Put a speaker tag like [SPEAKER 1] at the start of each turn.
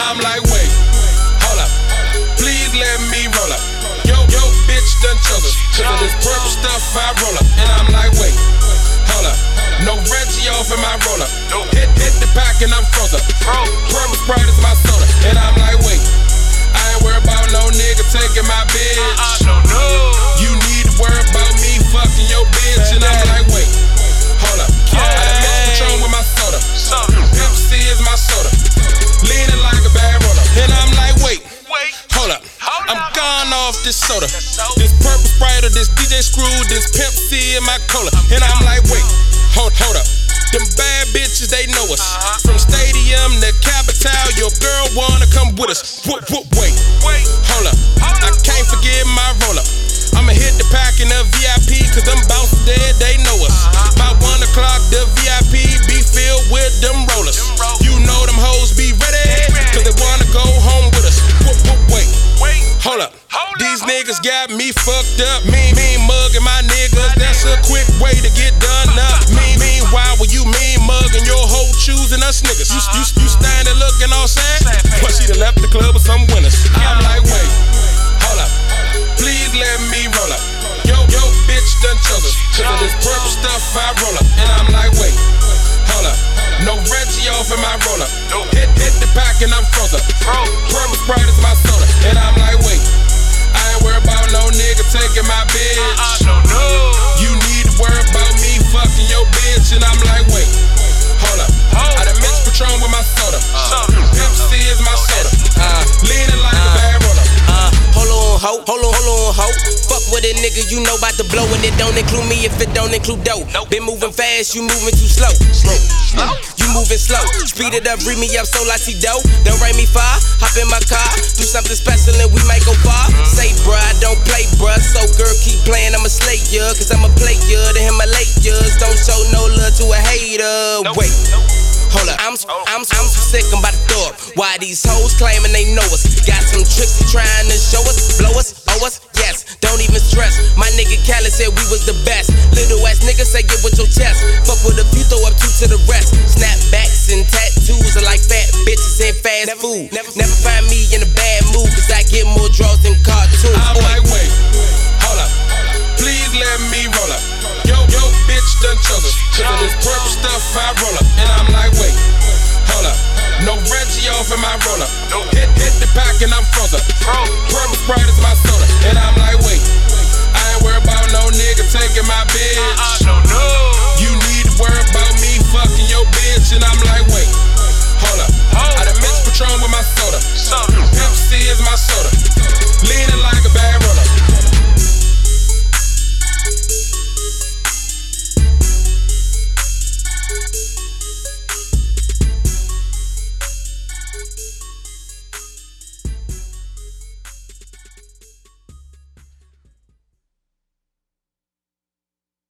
[SPEAKER 1] I'm like, wait, hold up, please let me roll up. Yo, bitch done chose us, cause of this purple stuff I roll up. And I'm like, wait, hold up, no Reggie off in my roller. Hit the pack and I'm frozen. Purple Sprite is my soda. And I'm like, wait, I ain't worried about no nigga taking my bitch. You need to worry about me fucking your bitch. And I'm like, wait, hold up, I done mixed Patron with my soda. Pepsi is my soda, leaning like a bad roller. And I'm like, wait, hold up, I'm gone off this soda. This purple Sprite or this DJ Screw, this Pimp C in my cola. And I'm like, wait, hold up, them bad bitches, they know us. From Stadium to Capital, your girl wanna come with us. Wait, hold up, I can't forget my roll up. I'ma hit the pack in the VIP, cause them bouncers dead, they know us. By 1 o'clock, the VIP be filled with them rollers. You know them hoes be ready, cause they wanna go home with us. Wait, hold up, these niggas got me fucked up. Mean mugging my niggas, that's a quick way to get done up. Meanwhile, when you mean mugging your hoe choosing us niggas, you standing looking all sad, but she done left the club with some winners. I'm like, wait, hold up, please let me roll up. Yo, bitch done chose us, cause of this purple stuff I roll up. And I'm like, wait, hold up, no Reggie off in my roller. Hit the pack and I'm frozen. Purple Sprite is my soda. And I'm like, wait, I ain't worried about no nigga taking my bitch. You need to worry about me fucking your bitch. And I'm like, wait, hold up, I done mixed Patron with my soda. Pepsi is my soda, leaning like a bad roller.
[SPEAKER 2] Hold on, ho. Fuck with a nigga, you know about the blow, and it don't include me if it don't include dough. Been moving fast, you moving too slow. You moving slow. Speed it up, read me up so I see dough. Don't write me far, hop in my car, do something special and we might go far. Say bruh, I don't play bruh, so girl keep playing, I'ma slay ya, cause I'ma play ya, the Himalayas. Don't show no love to a hater. Wait, hold up, I'm so sick, I'm about to throw up. Why these hoes claiming they know us? Got some tricks they trying to show us, blow us, owe us, yes, don't even stress. My nigga Khaled said we was the best. Little ass nigga say get with your chest. Fuck with a few, throw up 2 to the rest. Snapbacks and tattoos are like fat bitches and fast food. Never find me in a bad mood, cause I get more draws than cartoons.
[SPEAKER 1] I'm like, wait, hold up, please let me roll up. Yo, bitch done chose us, cause of this purple stuff I roll up. And I'm like, wait, hold up, no Reggie off in my roller. Hit the pack and I'm frozen. Purple Sprite is my soda. And I'm like,